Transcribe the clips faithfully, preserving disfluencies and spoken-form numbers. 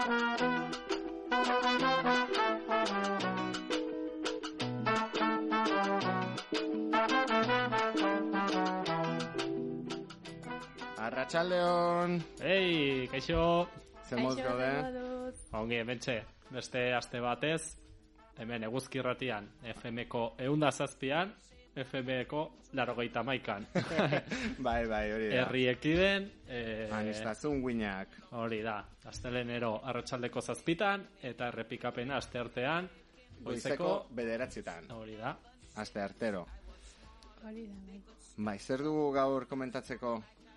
Arratsaldeon. Ei, kaixo. Zemoz gaude. Ongi, hementxe, beste aste batez, hemen eguzki irratian, F M-ko ehun eta zazpian, F M-ko laurogeita hamaikan. Bai, bai, hori da. Herri ekiden, eh, Anistazun guinak. hori da, astelenero arratsaldeko zazpitan, eta errepikapena asteartean, Goizeko bederatzitan. Hori da. Aste artero. Hori da, bai. Bai, zer dugu gaur komentatzeko?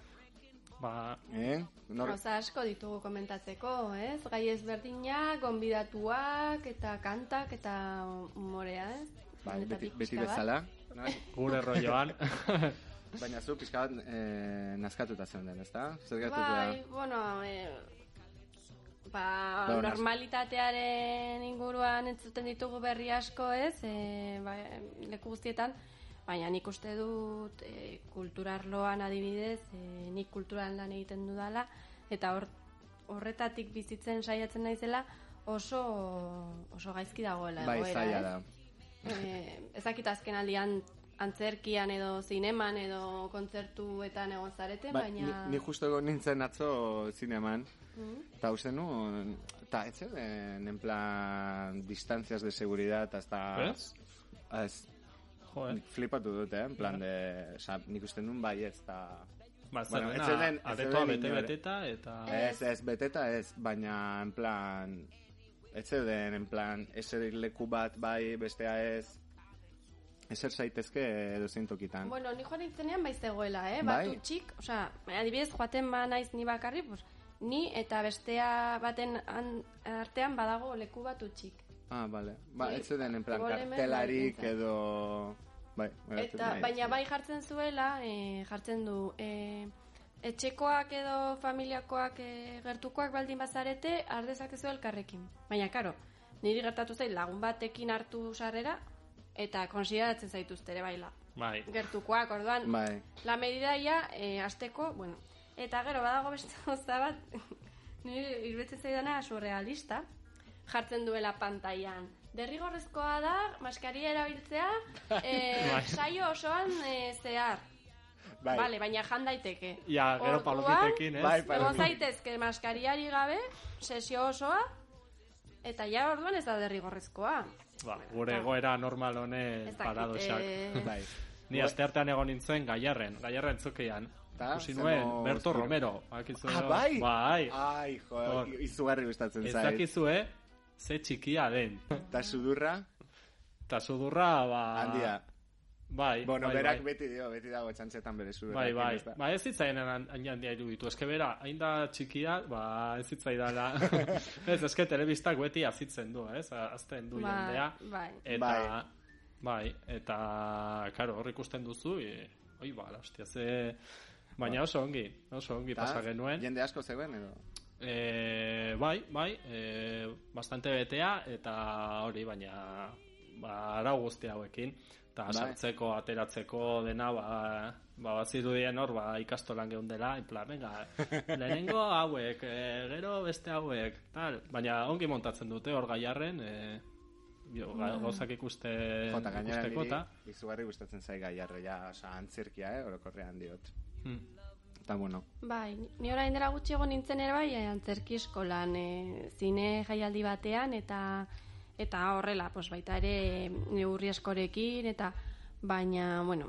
Ba, Eh? Nor... Gauza asko ditugu komentatzeko, ez? Gai ezberdinak, gonbidatuak, eta kantak, eta umorea, ez? Bai, beti, Honetatik beti pixka bat. bezala. gure rolloan. Baina zu pixka bat eh, nazkatuta zeunden, ezta? Zer gertatu Bai, da? bueno, eh, ba, Ba, nas- normalitatearen inguruan entzuten ditugu berri asko, ez? E, ba, leku guztietan, baina nik uste dut e, kulturarloan adibidez, e, nik kulturan lan egiten dudala, eta hor, horretatik bizitzen saiatzen naizela oso oso gaizki dagoela Bai, egoera, zaila ez? da. E, ezakit azken aldian antzerkian edo zineman edo kontzertuetan egon zarete, Ba, baina... ni, ni justo egon nintzen atzo zineman, Mhm. eta uste nu, eta ez zen, en plan, distancias de seguridad, hasta... Ez? Ez, Joder. flipatu dut, eh? En plan de... Osa, nik uste nun bai ez da... Ba, Bueno, zerrena, ez zeuden- ez aretoa zeuden inor, bete-beteta, eta... Ez, ez, beteta ez, baina, en plan... Ez zeuden, en plan, ezer leku bat bai, bestea ez... Ezer zaitezke edo zeintokitan. Bueno, ni joan nintzenean bai zegoela, eh? Bai? Batu txik, osea, adibidez joaten ba naiz ni bakarri, pues, ni eta bestea baten an, artean badago leku batu txik. Ah, vale. Ba, Sí, ez zeuden, en plan, igual hemen kartelarik bai, edo... Bai, geratzen Eta, naiz. baina bai jartzen zuela, eh, jartzen du, eh, etxekoak edo familiakoak eh, gertukoak baldin bazarete, ardezakezu elkarrekin. Baina, karo, niri gertatu zait lagun batekin hartu sarrera, eta konsideratzen zaituzte ere baila. Bai. Gertukoak, orduan, Bai. la medida ya, eh, azteko, bueno, eta gero badago beste gauza bat, niri irbetzen zaidana surrealista, jartzen duela pantailan. Derrigorrezkoa da, maskaria erabiltzea, eh, Bai. saio osoan eh, zehar. Bai. Vale, baina jan daiteke. Ja, gero Orduan, palomitekin, ez? Bai, Egon palomitekin. zaitezke maskariari gabe, sesio osoa, eta ja orduan ez da derrigorrezkoa. Ba, gure egoera normal honez Ez dakit, paradoxak. eh, Bai. Ni asteartean egon nintzen Gaiarren, Gaiarren zukean. Ta, Ikusi zemo- nuen Berto Romero. Akizu, Ah, bai? Bai. Ai, jo, Hor. izugarri gustatzen Ez zait. dakizue, ze txikia den. Ta sudurra, Ta sudurra, ba... handia. Bai, Bueno, bai, berak bai. beti dio, beti dago txantxetan bere sudurra. Bai, bai, ba, ez zitzaien hain handia iruditu. Eske bera, hain da txikia, ba, ez zitzaidala. Ez, eske telebistak beti azitzen du, ez? Azten du Ba, jendea. bai. Eta, Bai. bai, eta, karo, hor ikusten duzu, e, oi, ba, hostia, ze... Baina oso ongi, oso ongi pasa genuen. Jende asko zegoen, edo? E, bai, bai, e, bastante betea, eta hori, baina ba, arau guzti hauekin, eta Bai. sartzeko, ateratzeko dena, ba, ba bazirudien hor, ba, ikastolan geundela, en plan, venga, lehenengo hauek, e, gero beste hauek, tal, baina ongi montatzen dute hor Gaiarren, e, jo, ga- gauzak ikuste, Jota, gainera ikusteko, niri, eta, izugarri gustatzen zai Gaiarre, ja, oza, antzerkia, eh, orokorrean diot. hmm, Eta bueno, Bai, ni- ni orain dela gutxi egon nintzen ere bai, eh, antzerki eskolan, e, zine jaialdi batean, eta eta horrela, pues baita ere neurri askorekin, eta baina, bueno,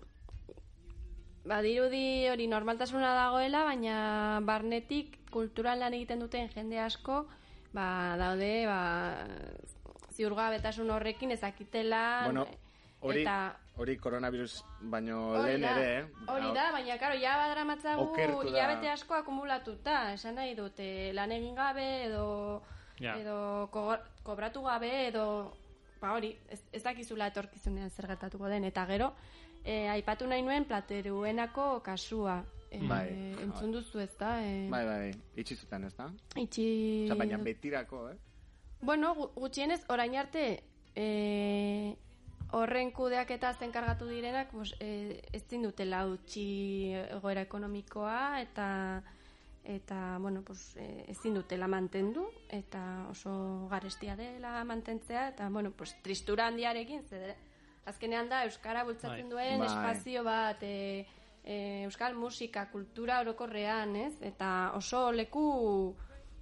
badirudi hori normaltasuna dagoela, baina barnetik kulturan lan egiten duten jende asko, ba, daude, ba, ziurgabetasun horrekin ezakitela, bueno, hori, eta hori coronavirus baino Hori lehen da, ere, eh? hori da, baina karo, ja badaramatzagu Okertu da. hilabete asko akumulatuta, esan nahi dute, lan egin gabe edo Ja. edo ko- kobratu gabe edo ba hori, ez, ez dakizula etorkizunean zer gertatuko den, eta gero eh, aipatu nahi nuen Plateruenako kasua. Eh, Bai. entzun duzu ez da? Eh, Bai, bai, itxizutan, ez da? Itxi... Osa, baina betirako, eh? Bueno, gu- gutxienez, orain arte eh, horren kudeaketa zenkargatu direnak, pues, eh, ez dutela utzi egoera ekonomikoa, eta eta, bueno, pues, e, ezin dutela mantendu, eta oso garestia dela mantentzea, eta, bueno, pues, tristura handiarekin, zer, azkenean da, Euskara bultzatzen duen Bai. espazio bat, e, e, Euskal musika, kultura orokorrean, ez? Eta oso leku,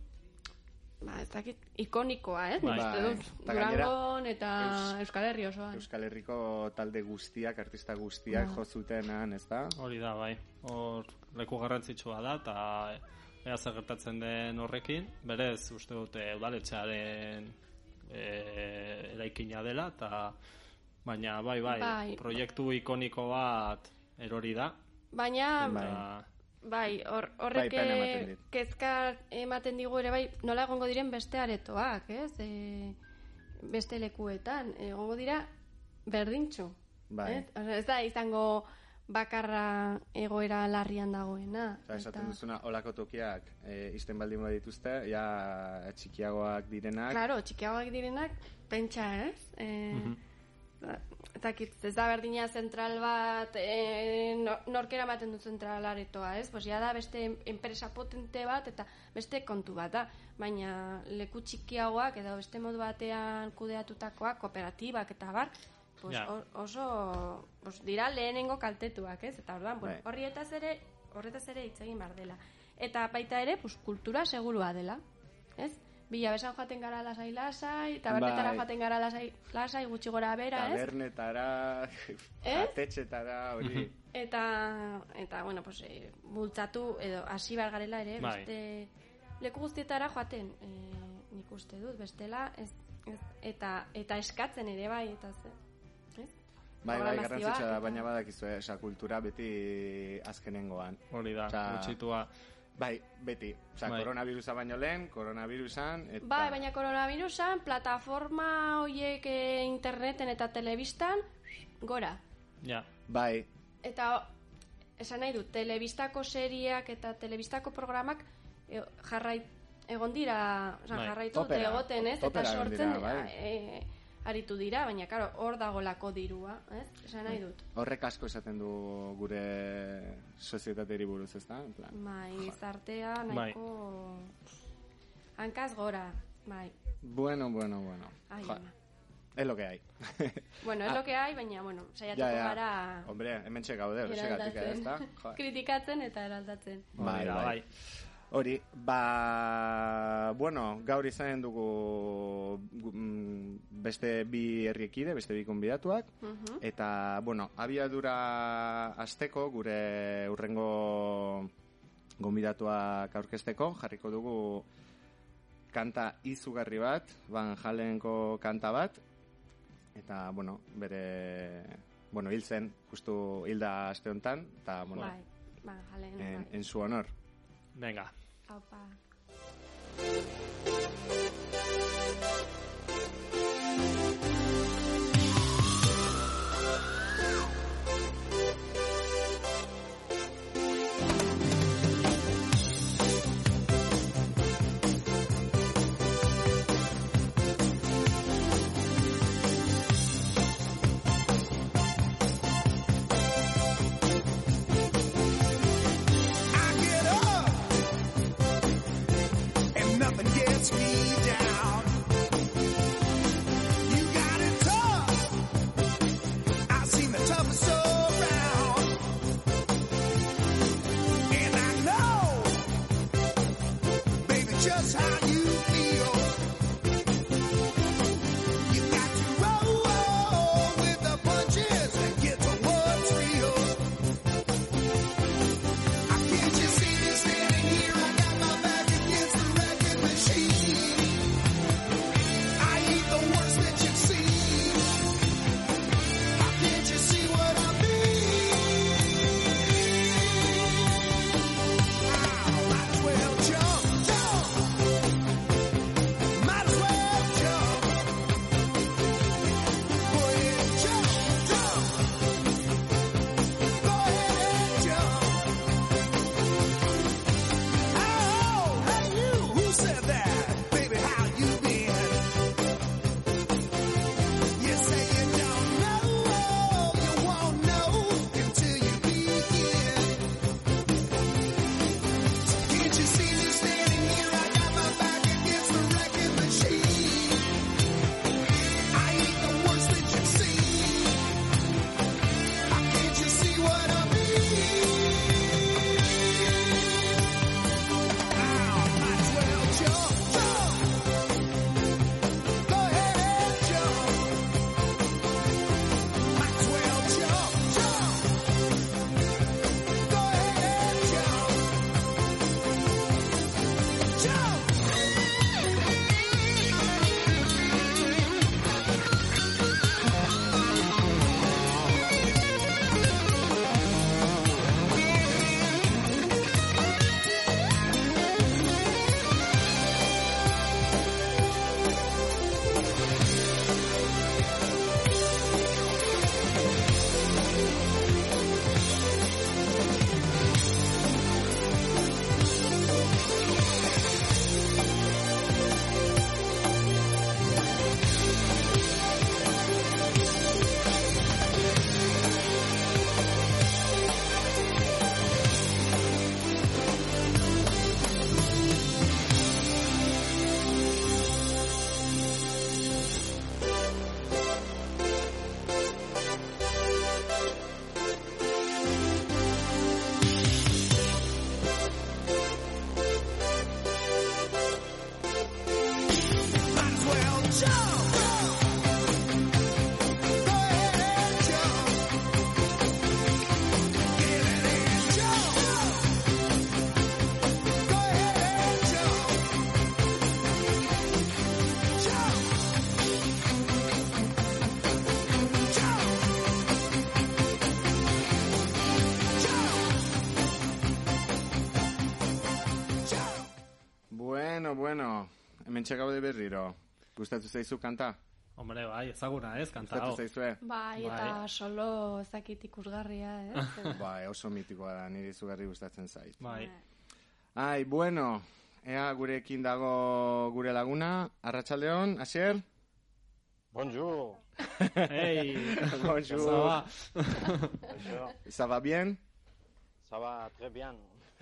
ba, ez dakit, ikonikoa, ez? Bai. Nik uste dut, Eta gainera, Durangon eta Eus- Euskal Herri osoan. Euskal Herriko talde guztiak, artista guztiak Ba. jo zutenan, ez da? Hori da, bai. Hor leku garrantzitsua da, eta ea zer gertatzen den horrekin. Berez, uste dute udaletxearen e, eraikina dela, eta baina, bai, bai, Bai. proiektu ikoniko bat erori da. Baina, Bai. Eta, bai, hor, horrek Bai, pena ematen dit. kezka ematen digu ere, bai, nola egongo diren beste aretoak, ez? E, beste lekuetan, egongo dira berdintxu. Bai. Ez? Osea, ez da izango bakarra egoera larrian dagoena. Eta esaten duzuna, olako tokiak e, izten baldin badituzte, ja txikiagoak direnak. Claro, txikiagoak direnak, pentsa, ez? E, Mhm. Eta ez da berdina zentral bat, e, norkera ematen du zentral aretoa, ez? Pues ya da beste enpresa potente bat eta beste kontu bat da. Baina leku txikiagoak edo beste modu batean kudeatutakoak, kooperatibak eta bar, pues Ja. o- oso pues dira lehenengo kaltetuak, ez? Eta orduan, bueno, Bai. horrietaz ere, horretaz ere hitz egin behar dela. Eta baita ere, pues kultura segurua dela, ez? Bila besan joaten gara lasai lasai, tabernetara Bai. joaten gara lasai lasai gutxi gora bera, ez? Tabernetara, Ez? jatetxetara, hori. Eta, eta bueno, pues, e, bultzatu edo hasi behar garela ere, Bai. beste leku guztietara joaten, e, nik uste dut, bestela, ez, ez, eta, eta eskatzen ere bai, eta ze, ez? Bai, bai, Programazioak garrantzitsua da, eta- baina badakizu, eh, esa kultura beti azkenengoan. hori da, Osea, gutxitua. Bai, beti. Osa, Bai. koronavirusa baino lehen, koronavirusan, eta... Bai, baina koronavirusan, plataforma hoiek e, interneten eta telebistan, gora. Ja, Bai, Eta, esan nahi dut, telebistako seriak eta telebistako programak e, jarrait, egon dira, oza, Bai. jarraitu dute Opera. egoten, ez? Opera Eta egon sortzen dira, bai. e, aritu dira, baina, karo, hor dagolako dirua, ez? Esan nahi dut. horrek asko esaten du gure sozietateri buruz, ez da? En plan, Bai, gizartea Bai. nahiko hankaz gora, bai. Bueno, bueno, bueno. Ai, Jo, ama. es lo que hay. Bueno, es Ah. lo que hay, baina, bueno, saiatuko Ja, ja. gara Hombre, hemen txegaude, horrexegatik, ez da? Jo. kritikatzen eta eraldatzen. hori Bai, da, bai. bai. Hori, ba, bueno, gaur izanen dugu gu- mm, beste bi herriekide, beste bi konbidatuak, Mhm. eta, bueno, abiadura asteko gure urrengo gonbidatuak aurkezteko, jarriko dugu kanta izugarri bat, Van Halenko kanta bat, eta, bueno, bere, bueno, hil zen, justu hilda aste honetan, eta, bueno, Bai, ba, jalen, en, bai. en su honor. Venga. Aupa. I get up and nothing Bueno, bueno, hemen txegaude berriro. Gustatu zaizu kanta? Hombre, bai, ezaguna ez, kanta hau. Gustatu zaizue? Bai, eta Bai. solo ezakit ikusgarria, ez? Bai, oso mitikoa da, niri izugarri gustatzen zait. Bai. Ai, bueno, ea gurekin dago gure laguna, Arratsaldeon, Asier? Bonjour. Hey, Bonjour. ça va? Bonjour. Ça va bien? Ça va très bien.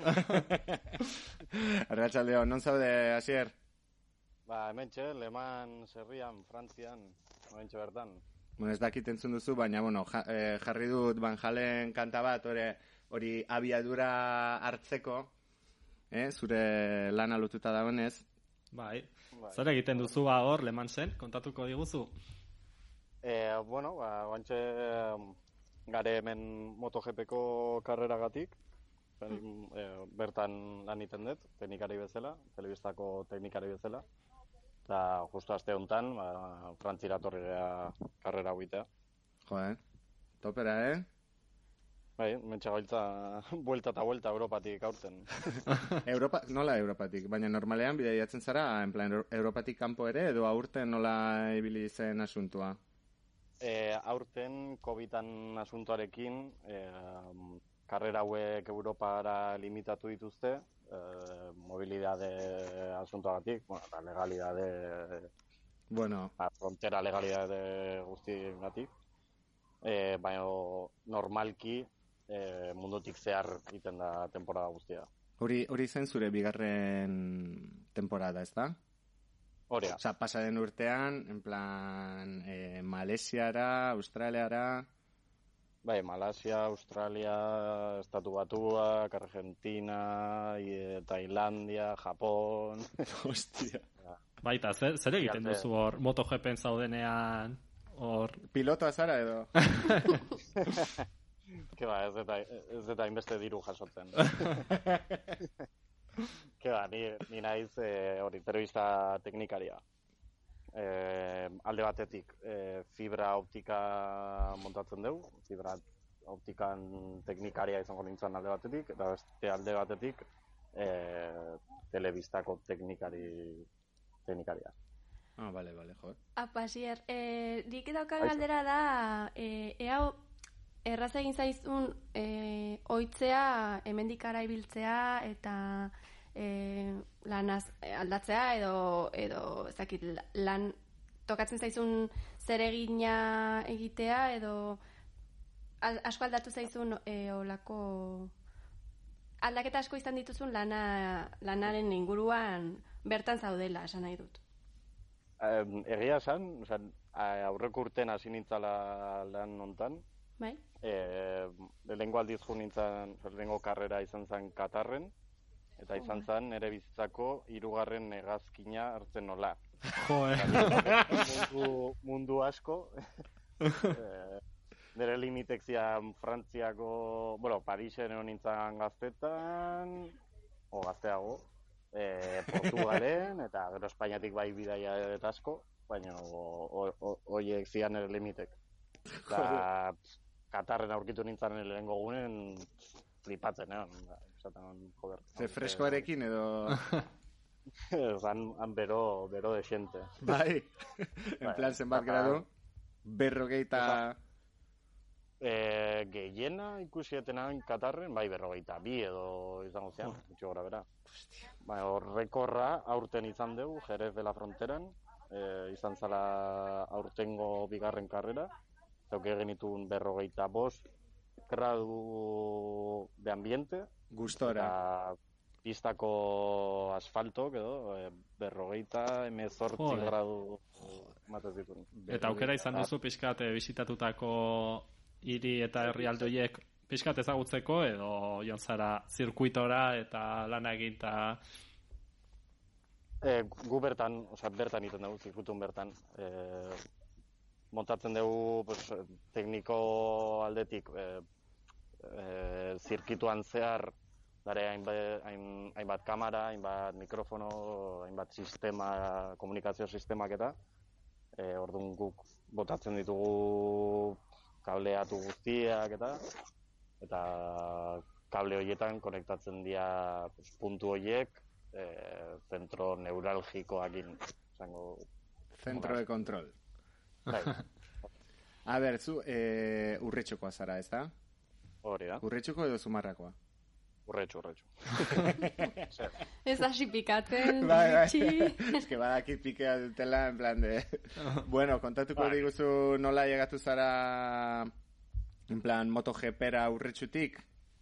Arratsaldeon, non zaude, Asier? Ba, hementxe, Leman, Serrian, Frantzian, hementxe bertan. Bueno, ez dakit entzun duzu, baina, bueno, ja, eh, jarri dut Van Halen kanta bat, hori, hori abiadura hartzeko, eh, zure lana lotuta dagoenez. Bai. Bai. Zer egiten duzu ba hor, Le Mansen, kontatuko diguzu? E, bueno, ba, guantxe gare hemen MotoGPko karreragatik, e, bertan lan iten dut, teknikari bezala, telebistako teknikari bezala, eta justu aste honetan, ba, Frantzira torri gara karrera huitea. Joder, topera, eh? Bai, mentxe gailtza, buelta eta buelta Europatik aurten. Europa, nola Europatik? Baina normalean bidaiatzen zara, en plan, Europatik kanpo ere, edo aurten nola ibili zen asuntua? E, aurten, covidan asuntoarekin, e, karrera hauek Europara limitatu dituzte, e, mobilidade asuntoagatik, bueno, eta legalidade, Bueno, a, frontera legalidade guztiagatik, e, baina normalki e, mundutik zehar egiten da temporada guztia. hori hori zen zure bigarren temporada, ez da? Horea. Osa, pasaren urtean, en plan, eh, Malesiara, Australiara... Bai, Malasia, Australia, Estatu Batuak, Argentina, e, Tailandia, Japon... Hostia. Baita, zer, zer egiten Fíjate. duzu hor, MotoGPen zaudenean, hor... Pilotoa zara edo? Ke ba, ez eta, ez eta inbeste diru jasotzen. Ke ba, ni, ni naiz e, hori, telebista teknikaria. E, alde batetik, e, fibra optika montatzen dugu, fibra optikan teknikaria izango nintzen alde batetik, eta beste alde batetik, e, telebistako teknikari, teknikaria. Ah, bale, bale, joder. Apa, Asier, eh, nik daukan galdera da, eh, ea erraz egin zaizun eh, oitzea, hemendikara ibiltzea, eta eh, lanaz aldatzea, edo, edo ezakit, lan tokatzen zaizun zeregina egitea, edo al, asko aldatu zaizun eh, olako aldaketa asko izan dituzun lana, lanaren inguruan bertan zaudela, esan nahi dut. Um, egia esan, o sea, aurreko urten hasi nintzala lan hontan, Bai? e, lehengo aldiz jo nintzen, lehengo karrera izan zen Katarren, eta izan zen nire bizitzako hirugarren hegazkina hartzen nola. Jo, eh? mundu, mundu asko, e, nire limitek zian Frantziako, bueno, Parisen egon nintzen gaztetan, o gazteago, e, Portugalen, eta gero Espainiatik bai bidaia eta asko, baina horiek zian nire limitek. Eta Katarren aurkitu nintzen lehengo gunen flipatzen, egon. Esaten, joder. Ze freskoarekin edo... Han, han bero, bero de xente. Bai, en plan zenbat gradu, berrogeita... E, gehiena ikusietenan Katarren, bai berrogeita bi edo izango zean, gutxi gora bera. Bai, horrekorra aurten izan dugu, Jerez de la Fronteran, e, izan zala aurtengo bigarren karrera, zauke genitun berrogeita bost gradu de ambiente, Gustora. eta pistako asfaltok edo e, berrogeita emezortzi Joder. gradu matez ditun. Eta aukera izan duzu pixkat eh, bisitatutako hiri eta herrialde horiek pixkat ezagutzeko, edo joan zara zirkuitora eta lana egin eta... E, gu bertan, osea, bertan iten dugu, zirkutun bertan. E, montatzen dugu, pues, tekniko aldetik, e, e, zirkituan zehar, dare hainbat, hain, hainbat kamera, hainbat mikrofono, hainbat sistema, komunikazio sistemak eta, e, orduan guk botatzen ditugu kableatu guztiak eta, eta kable horietan konektatzen dira pues, puntu horiek, Eh, zentro neuralgikoakin izango Centro de control. Bai. A ber, zu eh, urretxokoa zara, ez da? Hori da. Urretxoko edo zumarrakoa? Urretxo, urretxo. Ez hasi pikatzen, Bai, bai. bitxi. Ez que badakit pikea dutela, en plan de... Bueno, kontatuko diguzu nola llegatu zara, en plan, MotoGPera urretxutik?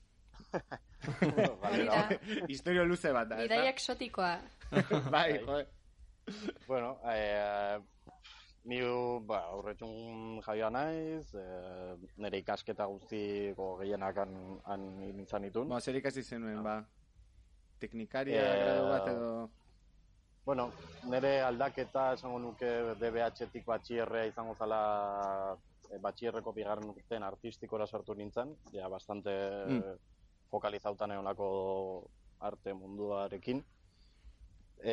Bueno, Hori da. Historio luze bat da, ez da? Bidaia exotikoa. Bai, joe. Bueno, eh, ni ba, urretxun jaioa naiz, eh, nire ikasketa guztiko gehienak han, han nintzen ditun. Bo, zer ikasi zenuen, ba? Teknikaria, Eh, gradu bat edo... Bueno, nire aldaketa esango nuke D B H-tik batxierrea izango zala eh, batxierreko bigarren urtean artistikora sartu nintzen, ja, bastante Mm. fokalizautan egonako arte munduarekin. E,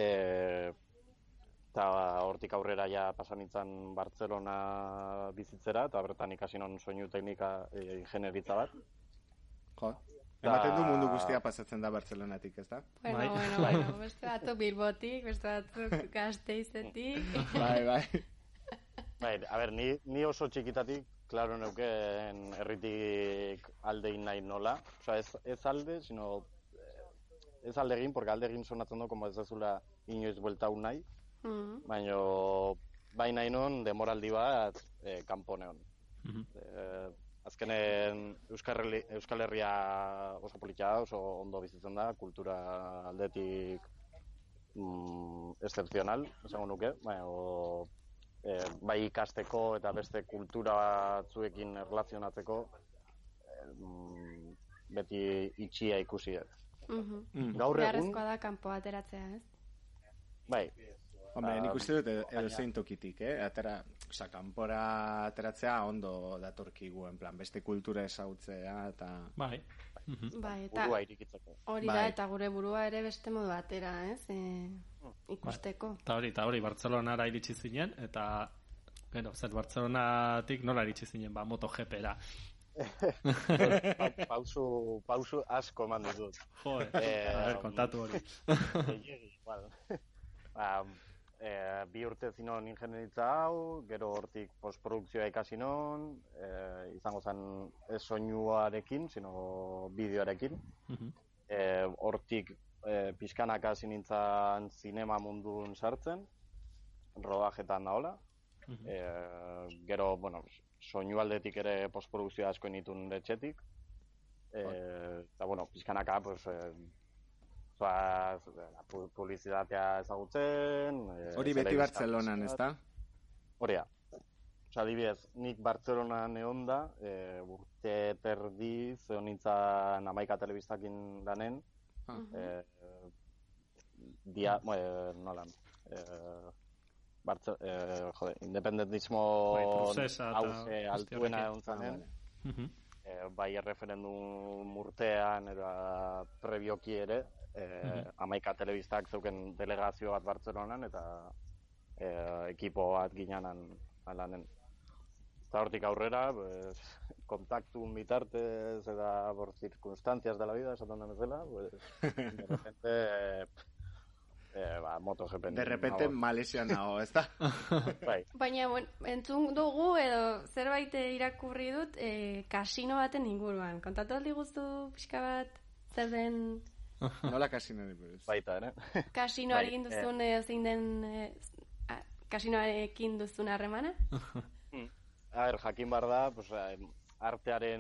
eta hortik aurrera ja pasan nintzen Bartzelona bizitzera, eta bertan ikasi non soinu teknika e, ingenieritza bat. Jo. Ematen du mundu guztia pasatzen da Bartzelonatik, ez da? Bueno, Bai. bueno, bueno, beste batzuk Bilbotik, beste batzuk Gasteizetik. Bai, bai. Bai, a ber, ni, ni oso txikitatik, klaro neuken herritik aldein nahi nola. Osa, ez, ez alde, sino ez alde egin, porque alde egin sonatzen du, como ez dezula inoiz buelta un nahi, Mm. baina bai nahi non demoraldi bat e, kanpo neon. Mhm. E, azkenen Euskal, Herri, Euskal Herria oso politia da, oso ondo bizitzen da, kultura aldetik mm, excepcional, esango nuke, baina e, bai ikasteko eta beste kultura batzuekin erlazionatzeko e, mm, beti itxia ikusi dut. Mhm. Mm. Gaur egun, Beharrezkoa da kanpo ateratzea, ez? bai, Hombre, nik uste dut edo, edo baina- zein tokitik, eh? Atera, oza, kanpora ateratzea ondo datorkigu, en plan, beste kultura ezagutzea, eta... Bai. Mhm. Bai, eta burua irikitzeko. hori da, Bai. eta gure burua ere beste modu batera, ez? E, ikusteko. Eta hori, eta hori, Bartzelonara iritsi zinen, eta gero, zer, Bartzelonatik nola iritsi zinen, ba, MotoGPera. Pa- pausu, pausu asko eman ditut. Jo, Eh, a ver, kontatu hori. Gehiegi, igual. Ba, e, bi urte zinon ingenieritza hau, gero hortik postprodukzioa ikasi non, e, izango zen ez soinuarekin, sino bideoarekin. Mhm. E, hortik e, pixkanaka hasi nintzen zinema mundun sartzen, rodajetan da hola. Mhm. E, gero, bueno, soinu aldetik ere postprodukzioa asko nitun etxetik. E, eta, bueno, pixkanaka, pues, e, Ba, publizitatea ezagutzen... E, Hori beti Bartzelonan, ez da? Hori da. Osa, adibidez, nik Bartzelonan egon da, e, urte terdi, zeo nintzen Amaika telebistakin lanen, Mhm. e, dia, mm. e, nolan, e, Bartze, e, jode, independentismo Bai, prozesa eta hauze altuena guzti egon zanen, Mhm. e, bai erreferendum urtean, eta prebioki ere, e, Mhm. Amaika telebistak zeuken delegazio bat Bartzelonan, eta e, ekipo bat ginenan lanen. Eta hortik aurrera, pues, kontaktun bitartez eta por circunstancias de la vida, esaten da bezala, pues, de repente, eh, ba, MotoGP. De repente Malesian nago, ez da? Bai, Baina, bueno, entzun dugu edo zerbait irakurri dut e, kasino baten inguruan. Kontatu aldi guztu pixka bat zer den Nola kasino buruz? baita, ere. kasinoarekin Bai, duzun edo zein den e, a, kasinoarekin duzun harremana? A ber, jakin bar da, pues, eh, artearen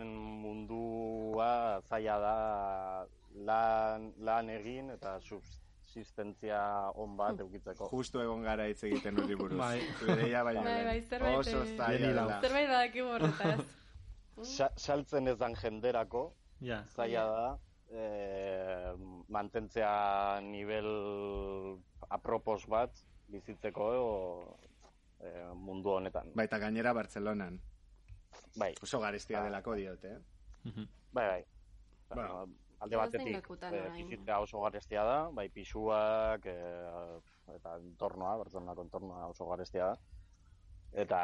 mundua zaila da lan, lan egin eta subsistentzia on bat eukitzeko. Justu egon gara hitz egiten hori buruz. Bai. Zureia baina Bai, bai, lehen. zerbait, Oso eh, zaila Jenila. da. Zerbait badakigu horretaz. Sa- Saltzen ez dan jenderako, Ja. zaila da, e, mantentzea nivel apropos bat bizitzeko e, mundu honetan. Baita gainera Bartzelonan. Bai. Oso garestia delako diote, eh? Bai, bai. Bueno, alde batetik e, bizitzea oso garestia da, bai pisuak e, eta entornoa, Bartzelonako entornoa oso garestia da. Eta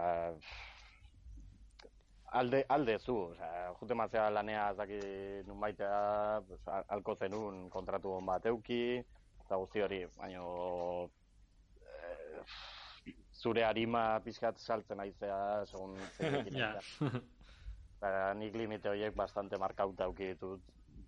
alde, alde zu, osea, jute mazea lanea zaki nun baitea, pues, alko zenun kontratu hon bat euki, eta guzti hori, baina e, zure harima pixkat saltzen aizea, segun zeitekin aizea. Eta nik limite horiek bastante markauta auki ditut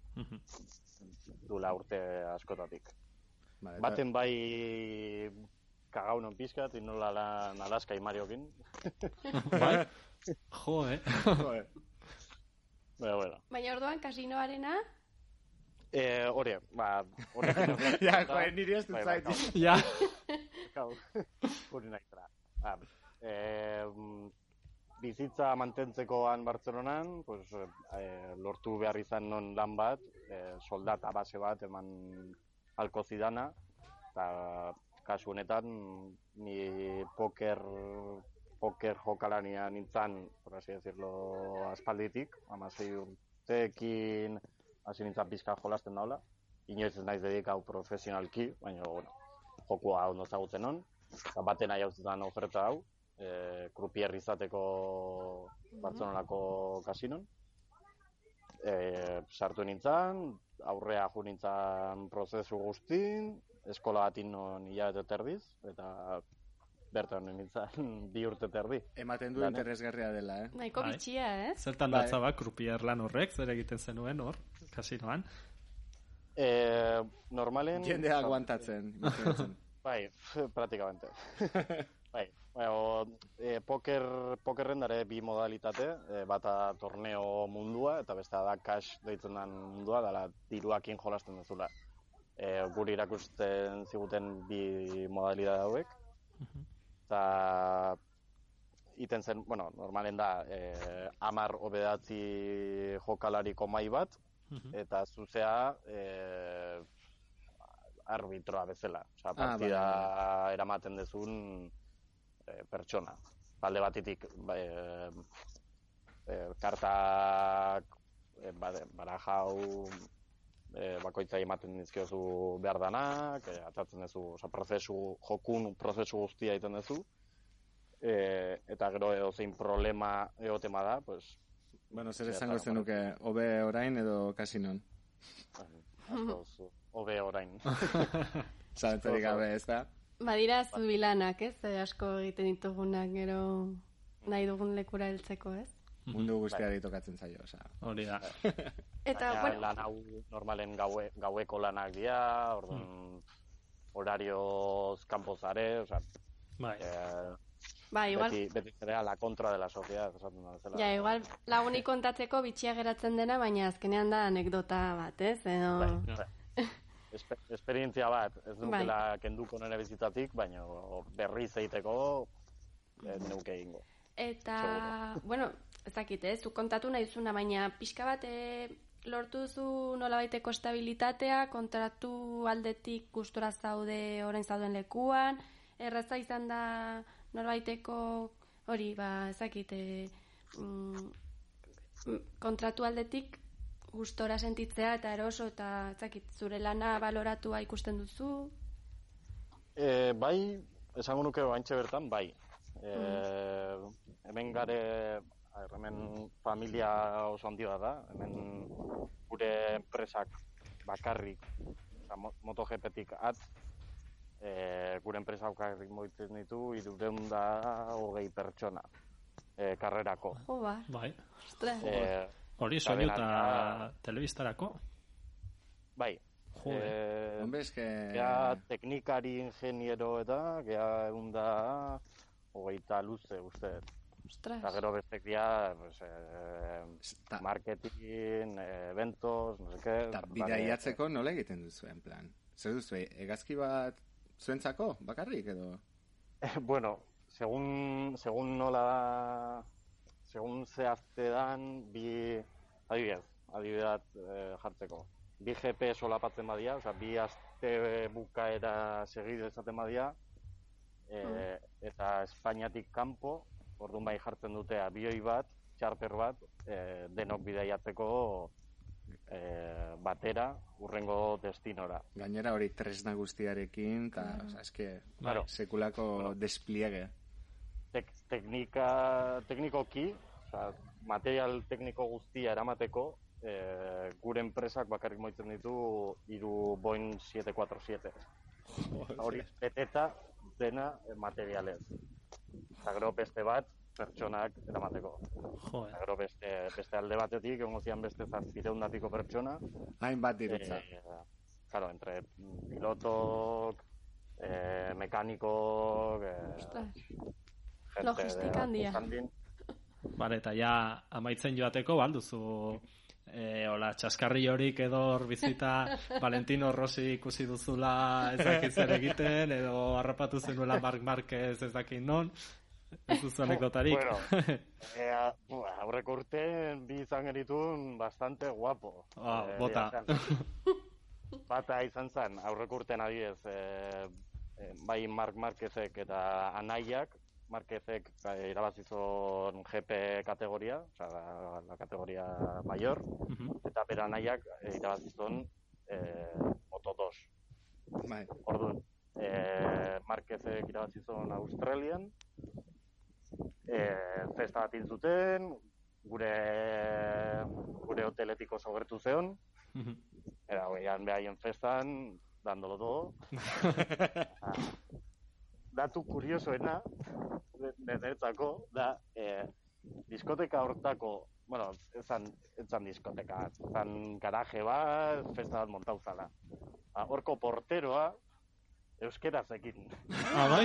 dula urte askotatik. Vale, baten bai kagaunon pixkat, inola lan Alaska imariokin. Bai? Jo, eh? Baina, bueno. Baina orduan kasinoarena? Eh, hori, ba... Ja, joe, niri ez dut zaitu. Ja. Kau, hori naizera. Ba, eh, bizitza mantentzekoan Bartzelonan, pues, eh, lortu behar izan non lan bat, eh, soldata base bat eman halko zidana, eta kasu honetan ni poker, poker jokalania nintzen, por así decirlo, aspalditik, hamasei urteekin hasi nintzen pizka jolasten daula, inoiz ez naiz dedikau profesionalki, baina bueno, jokua ondo zagutzen hon, eta baten nahi hau zutan oferta hau, E, krupier izateko Bartzelonako kasinon. E, sartu nintzen, aurrea jo nintzen prozesu guztin, eskola batin non hilabete terdiz, eta bertan nintzen bi urte terdi. Ematen du interesgarria dela, eh? Nahiko bitxia, eh? Zertan datza ba, krupier lan horrek, zer egiten zenuen hor, kasinoan? E, normalen... Jendea aguantatzen. Bai, praktikamente. Bai, bueno, e, poker, pokerren dare bi modalitate, e, bata torneo mundua, eta bestea da cash deitzen den mundua, dala diruakin jolasten dezula. E, guri irakusten ziguten bi modalidade hauek, eta iten zen, bueno, normalen da, e, amar obedatzi jokalariko mai bat, eta zuzea e, arbitroa bezala. Osa, partida ah, bai. Eramaten dezun e, pertsona. Alde batetik e, e, kartak e, barajau e, bakoitza ematen dizkiozu behar danak, e, atatzen duzu, oza, prozesu, jokun prozesu guztia egiten duzu, e, eta gero edo zein problema egotema da, pues... Bueno, zer esango zenuke, hobe orain edo kasinon? Hobe orain. Zalantzarik gabe, ez da? Badira zubilanak, ez? Asko egiten ditugunak, gero nahi dugun lekura heltzeko, ez? Mundu guztiari tokatzen zaio, oza. Hori da. Eta, baina, bueno... lan hau normalen gaue, gaueko lanak dira, orduan hmm. horarioz kanpozare, oza... Bai. Eh, Ba, igual... Beti, beti zerea la kontra de la sociedad, esaten da bezala. Ja, igual lagunik kontatzeko bitxia geratzen dena, baina azkenean da anekdota bat, ez? Edo... Bai, bai. Esper, esperientzia bat, ez nukela bai. Kenduko nire bizitatik, baina berriz egiteko eh, nuke egingo. Eta, seguro. Bueno, ez dakit, ez? Zu kontatu nahi zuna, baina pixka bat e, lortu zu nolabaiteko estabilitatea, kontratu aldetik gustora zaude orain zauden lekuan, erraza izan da norbaiteko hori, ba, ezakit, e, mm, kontratu aldetik gustora sentitzea eta eroso eta ezakit, zure lana baloratua ikusten duzu? E, bai, esango nuke baintxe bertan, bai. E, mm. Hemen gare, hemen familia oso handi bat da, hemen gure enpresak bakarrik, MotoGPtik at, E, gure enpresa aukarrik moitzen ditu irureun da hogei pertsona e, karrerako. Jo, ba. Bai. E, hori soinu eta telebistarako? Bai. Jo, eh. Hombre, eske... Gea teknikari ingeniero eta gea egun da hogeita luze, uste. Ostras. Eta gero bestek dia, pues, eh, marketing, eventos, no sé qué. Eta bidaiatzeko nola egiten duzu, en plan? Zer duzu, egazki bat zuentzako, bakarrik edo? Eh, bueno, segun, segun nola da, segun zehazte dan, bi, adibidez, adibidat e, jartzeko. Bi G P solapatzen badia, oza, bi aste bukaera segide ezaten badia, e, mm. eta Espainiatik kanpo, orduan bai jartzen dute abioi bat, txarter bat, e, denok bidaiatzeko e, batera, urrengo destinora. Gainera hori tresna guztiarekin, eta, mm. oza, eske, claro. sekulako bueno, despliegue. Tek, teknika, teknikoki, oza, material tekniko guztia eramateko, e, gure enpresak bakarrik moitzen ditu hiru Boeing siete cuatro siete. Hori beteta dena materialez. Eta gero beste bat, pertsonak eramateko. Joder. Gero beste, beste alde batetik, egon zian beste zazpireundatiko pertsona. Hainbat dirutza. E, claro, entre pilotok, e, mekanikok, e, logistika handia. Vale, eta ja amaitzen joateko, balduzu e, hola, txaskarri horik edo hor bizita Valentino Rossi ikusi duzula ez dakit zer egiten, edo harrapatu zenuela Marc Márquez ez dakit non, ez duzu anekotarik. Bueno, e, aurreko urten bi izan geritun bastante guapo. Ah, e, bota. Bata izan zen, aurreko urten adiez, e, e, bai Marc Márquezek eta anaiak, Márquezek irabazizon G P kategoria, oza, la, la kategoria mayor, uh-huh. eta bera anaiak irabazizon eh, Moto dos. Bai. Orduan, eh, Márquezek irabazizon Australian, eh, festa bat zuten, gure, gure hoteletik oso gertu zeon, uh-huh. era, oian behaien festan, dándolo todo. Datu kuriosoena, niretzako, da, eh, diskoteka hortako, bueno, ezan, ezan diskoteka, ezan garaje bat, festa bat montau zala. Horko porteroa, euskeraz ekin. Ah, bai?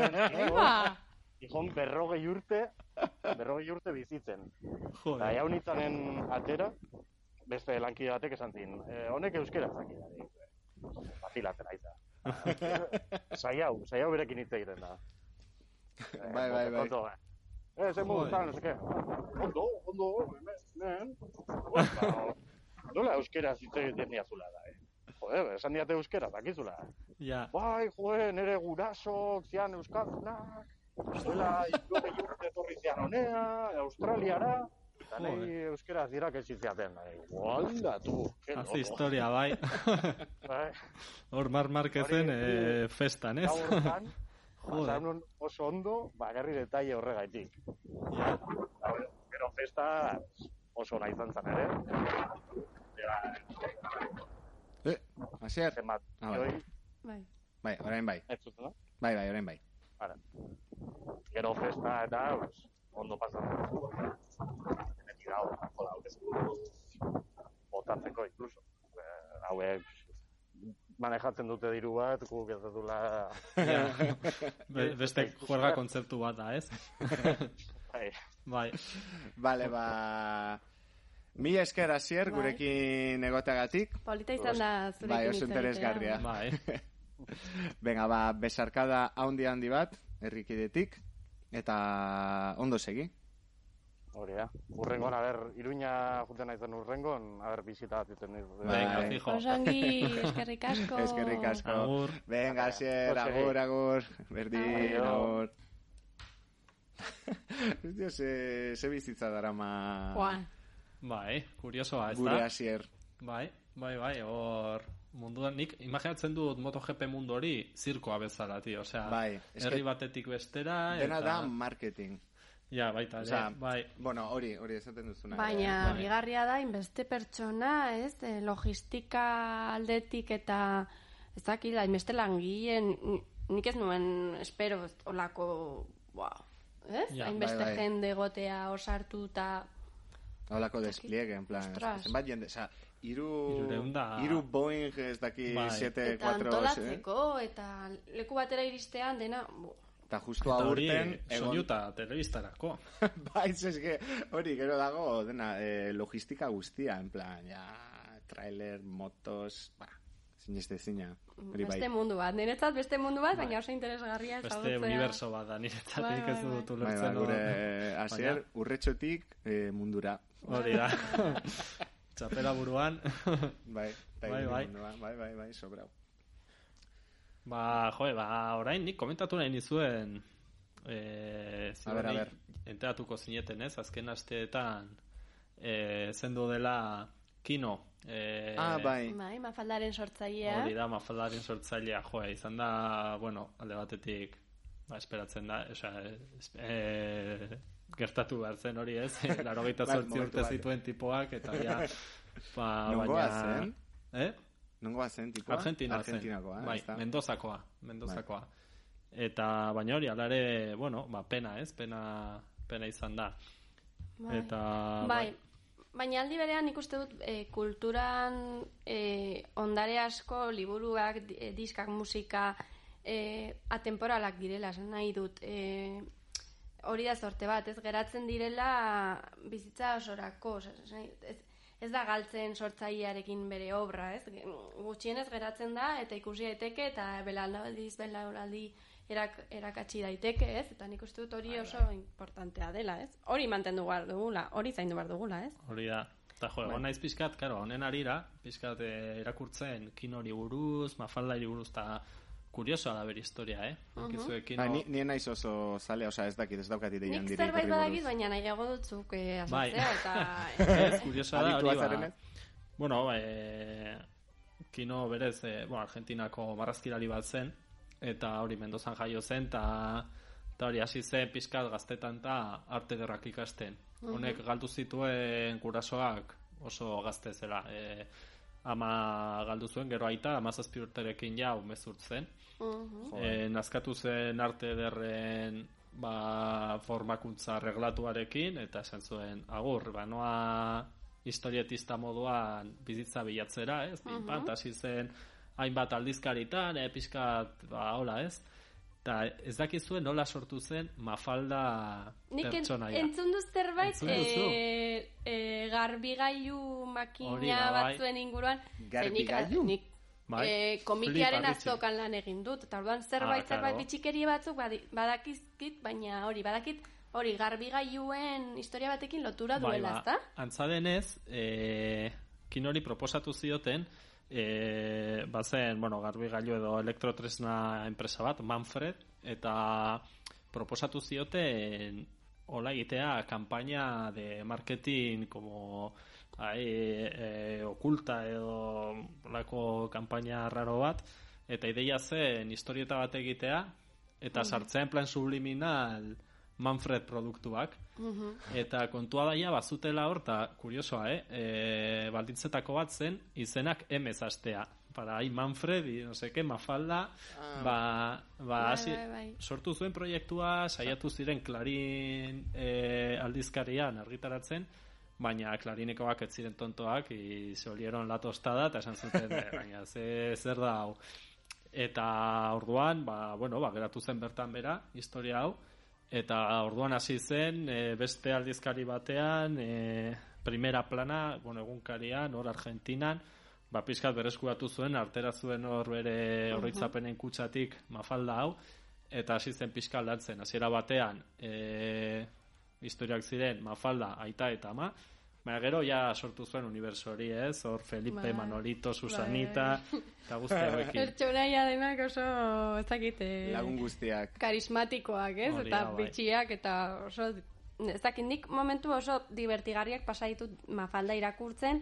Ijon berrogei urte, berrogei urte bizitzen. Joder. Da, jaun itzanen atera, beste lankide batek esan zin, eh, honek euskeraz ekin. Fazilatzen aita. Zaiau, zaiau berekin hitz egiten da. Bai, bai, bai. Eh, zen modu zan, no sé qué. Ondo, ondo, men. Nola euskeraz hitz egiten diazula da, eh. Joder, esan diate euskera, dakizula. Ja. Bai, joder, nere gurasok, zian euskazunak, zuela iklote jurte torri zian honea, Australiara, eta nahi euskera zirak ezitzeaten. Gualda, tu. Hazi historia, bai. Hor Marc Márquezen eh, festan, ez? Gaurtan, pasan oso ondo, bagarri detaile horregaitik. Ja. Gero festa oso nahi izan zen ere. Eh, Asier? Zenbat, ah, joi. Bai. Bai, orain bai. Ez zuten, no? Bai, bai, orain bai. Vale. Gero festa eta pues, ondo pasan. Beti dago, jola, botatzeko incluso. Eh, hauek manejatzen dute diru bat, guk ez dutula... Ja. Be, beste juerga kontzeptu bat da, ez? Bai. Bai. Vale, ba... Mila esker Asier, bai. Gurekin egoteagatik. Polita izan da zurekin bai, oso interesgarria. Bai. Venga, ba, besarkada handi handi bat, herrikidetik, eta ondo segi. Hori da. Urrengon, a ber, Iruña juten naizen urrengon, a ber, bisita bat iten dizu. Venga, fijo. Osongi, eskerrik asko. Eskerrik asko. Agur. Venga, Asier, agur, agur. Berdin, agur. Hostia, ze, ze bizitza darama... Bai, kuriosoa, ez da? Gure Asier. Bai, bai, bai, hor... Munduan, nik imaginatzen dut MotoGP mundu hori zirkoa bezala, tio. Osea, bai, herri batetik bestera... Dena eta... da marketing. Ja, baita, o sea, bai. Bueno, hori, hori esaten duzuna. Baina, bai. bigarria da, inbeste pertsona, ez, eh, logistika aldetik eta ez dakila, inbeste langileen, nik ez nuen espero, olako, wow, ez? Ja, inbeste bai, bai. jende gotea osartu eta... Olako despliegue, en plan, zenbat jende, oza, iru, iru Boeing ez daki bai. siete Eta cuatro, antolatzeko, eh? Eta leku batera iristean dena... Bo. Eta justu aurten... Egon... Soiuta, telebistarako. Bai, eske, hori, gero dago, dena, eh, logistika guztia, en plan, ja, trailer, motos, ba, zineste zina. Beste mundu bat, niretzat beste mundu bat, baina oso interesgarria ezagutzea. Beste universo bat da, niretzat nik ez dut ulertzen. Bai, bai, gure, Asier, urretxotik eh, mundura. Hori da. txapela buruan. Bai, bai, bai, bai. bai, bai, bai, bai, sobrau. Ba, joe, ba, orain nik komentatu nahi nizuen eh, A ber, a ber. enteratuko zineten, ez? Azken asteetan eh, zendu dela Kino. Eh, Ah, bai. Bai, Mafaldaren sortzailea. Hori da, Mafaldaren sortzailea, joe, izan da, bueno, alde batetik, ba, esperatzen da, osea, es, eh, gertatu behar zen hori, ez? Laurogeita Bai, zortzi momentu urte bat. zituen tipoak, eta ja, ba, Nongoa baina... zen? Eh? Nongoa zen, tipua? Argentina zen. Argentinakoa, bai, ezta? Mendozakoa, Mendozakoa. Eta, baina hori, alare, bueno, ba, pena, ez? Pena, pena izan da. Bai. Eta, Bai, baina aldi berean ikuste dut e, kulturan e, ondare asko, liburuak, di- e, diskak, musika, e, atemporalak direla, esan nahi dut. E, hori da sorte bat, ez geratzen direla bizitza osorako, osa, esan nahi dut, ez, ez da galtzen sortzailearekin bere obra, ez? Gutxienez geratzen da eta ikusi daiteke eta belaunaldiz belaunaldi erak, erakatsi daiteke, ez? Eta nik uste dut hori oso importantea dela, ez? Hori mantendu behar dugula, hori zaindu behar dugula, ez? hori da. Eta jo, egon naiz pixkat, karo, honen arira, pixkat eh, irakurtzen Kinori buruz, Mafaldari buruz, eta kuriosoa da bere historia, eh? Uh -huh. Kino... Ba, ni, ni naiz oso zalea, osea, ez dakit, ez daukat ideian Nik dire. zerbait badakit, baina nahiago dutzuk eh, Bai. azaltzea, eta... Ez, kuriosoa da, Aditua hori ba... zarenez? Bueno, eh, Kino berez, eh, bueno, Argentinako marrazkilari bat zen, eta hori Mendozan jaio zen, eta eta hori hasi zen pixkat gaztetan eta arte derrak ikasten. Honek galdu zituen gurasoak oso gazte zela. E, ama galdu zuen, gero aita, amazazpi urterekin ja umezurt zen. Mhm. E, nazkatu zen arte ederren ba, formakuntza reglatuarekin, eta esan zuen, agur, ba, noa historietista moduan bizitza bilatzera, ez? Uh -huh. Hasi zen hainbat aldizkaritan, e, pixkat, ba, hola, ez? Eta ez dakizuen nola sortu zen Mafalda Nik en, pertsonaia. entzun duz zerbait Entzun duzu? e, e, garbigailu makina Hori da, bai. batzuen inguruan. Garbigailu? Nik, nik Bai. e, komikiaren Flip, arritxi. azokan lan egin dut. Eta orduan zerbait, Ah, claro. zerbait bitxikeri batzuk badi- badakizkit, baina hori, badakit hori garbigailuen historia batekin lotura duela, Bai, ezta? ba, antza denez, e, Kinori proposatu zioten, e, bazen, bueno, garbigailu edo elektrotresna enpresa bat, Manfred, eta proposatu zioten hola egitea kanpaina de marketing como ahí, e, okulta edo holako kanpaina raro bat, eta ideia zen historieta bat egitea, eta sartzea en plan subliminal Manfred produktuak. Eta kontua daia bazutela hor, eta kuriosoa, eh? E, baldintzetako bat zen, izenak emez astea. Para ahí Manfred, y no sé qué, Mafalda, Ah. ba, ba, Bai, hasi, bai, bai. sortu zuen proiektua, saiatu ziren Klarin e, aldizkarian argitaratzen, baina Klarinekoak ez ziren tontoak, y se olieron la tostada, eta esan zuten, eh, baina, ze, zer da hau. Eta orduan, ba, bueno, ba, geratu zen bertan bera, historia hau, eta orduan hasi zen e, beste aldizkari batean e, primera plana, bueno, egunkarian, hor Argentinan, ba, pixkat berreskuratu zuen, artera zuen hor bere oroitzapenen kutsatik Mafalda hau, eta hasi zen pixka aldatzen. Hasiera batean e, historiak ziren Mafalda, aita eta ama, baina gero ja sortu zuen uniberso hori, ez? Hor Felipe, Bai. Manolito, Susanita, eta guzti hauekin. Pertsonaia denak oso, ez dakit, eh, Lagun guztiak. karismatikoak, ez? Hori eta da, bai. bitxiak, eta oso, ez dakit, nik momentu oso divertigarriak pasa ditut Mafalda irakurtzen,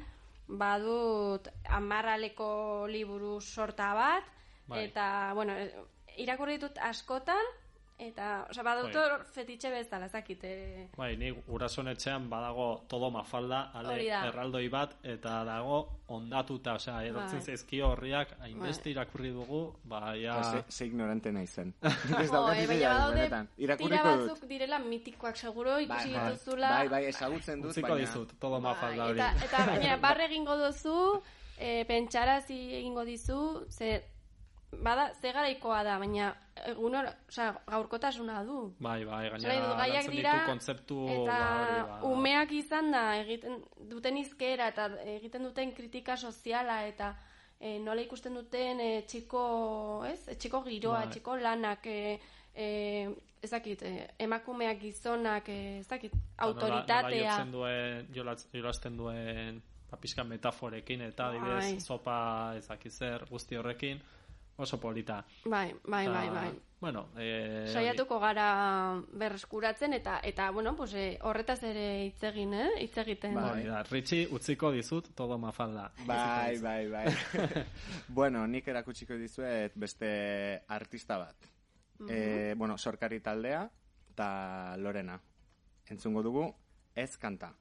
badut amarraleko liburu sorta bat, Bai. eta, bueno, irakurri ditut askotan, eta, osea, badut Bai. hor fetitxe bezala, ez dakit, eh, Bai, ni gurasoen etxean badago todo Mafalda, ale Hori da. erraldoi bat, eta dago ondatuta, osea, erortzen Bai. zaizkio horriak, hainbeste irakurri dugu, ba, ja... Ba, ze, ze ignorante naizen. Ez Jo, daukat eh, baina ideia, badaude benetan. tira Irakurriko dut. batzuk direla mitikoak seguro ikusi Bai, dituzula. bai, bai, ezagutzen dut, Utziko baina... dizut, todo Mafalda Bai, hori. eta, eta baina barre egingo duzu, e, pentsarazi egingo dizu, ze bada ze garaikoa da, baina egun hor, osea, gaurkotasuna du. Bai, bai, Osea, gainera gaiak lantzen dira, ditu kontzeptu, eta ba, hori, ba... umeak izan da egiten duten hizkera eta egiten duten kritika soziala eta e, nola ikusten duten e, txiko, ez? Etxeko giroa, Bai. etxeko lanak, e, e, ez dakit, e, emakumeak gizonak, e, ez dakit, Ba, nola- autoritatea. Nola jotzen duen, jolatz- jolasten duen pixka metaforekin eta adibidez zopa ezakizer guzti horrekin oso polita. Bai, bai, bai, bai. Bueno, eh, saiatuko gara berreskuratzen eta eta bueno, pues eh, horretaz ere hitz egin, eh? Hitz egiten. Bai, da, Richie utziko dizut todo mafalda. Bai, bai, bai. Bueno, nik erakutsiko dizuet beste artista bat. Uh-huh. Eh, bueno, Sorkari taldea eta Lorena. Entzungo dugu Ez kanta.